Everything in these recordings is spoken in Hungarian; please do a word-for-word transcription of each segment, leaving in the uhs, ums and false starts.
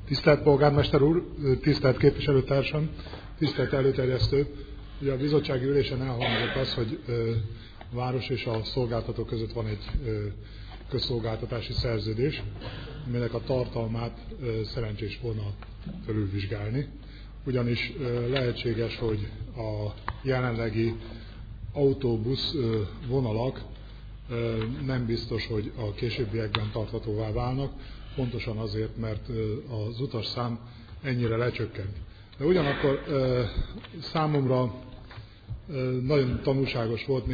Tisztelt Polgármester úr, tisztelt képviselőtársam, tisztelt előterjesztő! Ugye a bizottsági ülésen elhangzott az, hogy a város és a szolgáltató között van egy közszolgáltatási szerződés, aminek a tartalmát szerencsés volna felülvizsgálni. Ugyanis lehetséges, hogy a jelenlegi autóbusz vonalak nem biztos, hogy a későbbiekben tarthatóvá válnak, pontosan azért, mert az utasszám ennyire lecsökkent. De ugyanakkor számomra nagyon tanulságos volt,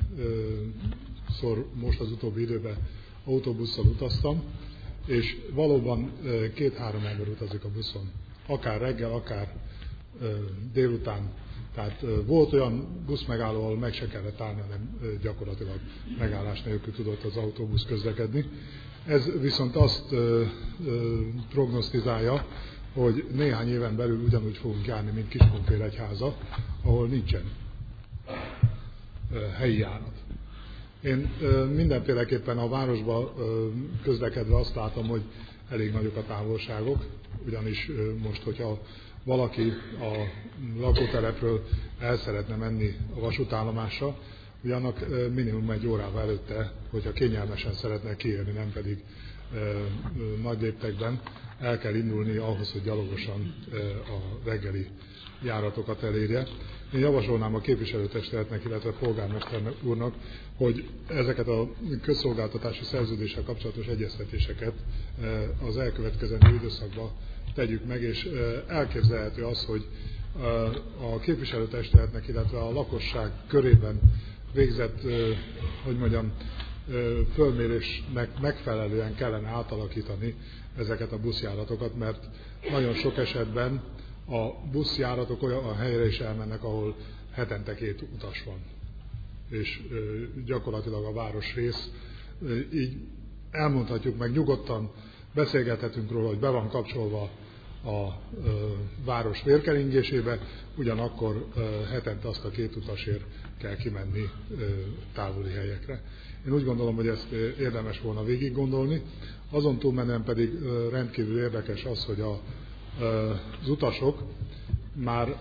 néhányszor most az utóbbi időben autóbusszal utaztam, és valóban két-három ember utazik a buszon. Akár reggel, akár délután. Tehát volt olyan buszmegálló, ahol meg se kellett állni, hanem gyakorlatilag megállás nélkül tudott az autóbusz közlekedni. Ez viszont azt ö, ö, prognosztizálja, hogy néhány éven belül ugyanúgy fogunk járni, mint Kiskunfélegyháza, ahol nincsen ö, helyi járat. Én ö, mindenféleképpen a városba ö, közlekedve azt látom, hogy elég nagyok a távolságok, ugyanis ö, most, hogyha valaki a lakótelepről el szeretne menni a vasútállomásra, ugye annak minimum egy órával előtte, hogyha kényelmesen szeretne kiérni, nem pedig e, e, nagy léptekben, el kell indulni ahhoz, hogy gyalogosan e, a reggeli járatokat elérje. Én javasolnám a képviselőtestületnek, illetve a polgármester úrnak, hogy ezeket a közszolgáltatási szerződéssel kapcsolatos egyeztetéseket e, az elkövetkezendő időszakban tegyük meg, és e, elképzelhető az, hogy e, a képviselőtestületnek, illetve a lakosság körében végzett, hogy mondjam, fölmérésnek megfelelően kellene átalakítani ezeket a buszjáratokat, mert nagyon sok esetben a buszjáratok olyan helyre is elmennek, ahol hetente két utas van. És gyakorlatilag a városrész, így elmondhatjuk meg nyugodtan, beszélgethetünk róla, hogy be van kapcsolva a város vérkeringésébe, ugyanakkor hetente azt a két utasért kell kimenni távoli helyekre. Én úgy gondolom, hogy ezt érdemes volna végig gondolni. Azon túlmenően pedig rendkívül érdekes az, hogy a, az utasok már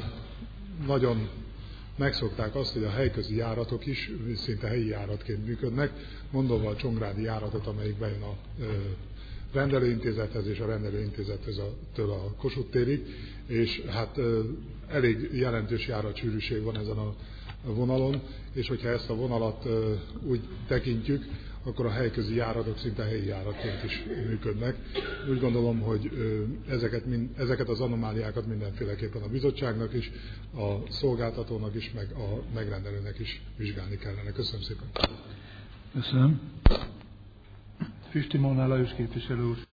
nagyon megszokták azt, hogy a helyközi járatok is szinte helyi járatként működnek, mondom a csongrádi járatot, amelyik bejön a rendelőintézethez és a rendelőintézethez a, től a Kossuth térig, és hát elég jelentős járatsűrűség van ezen a vonalon, és hogyha ezt a vonalat úgy tekintjük, akkor a helyközi járatok szinte helyi járatként is működnek. Úgy gondolom, hogy ezeket, ezeket az anomáliákat mindenféleképpen a bizottságnak is, a szolgáltatónak is, meg a megrendelőnek is vizsgálni kellene. Köszönöm szépen. Köszönöm. Füsti Molnár Lajos képviselő úr.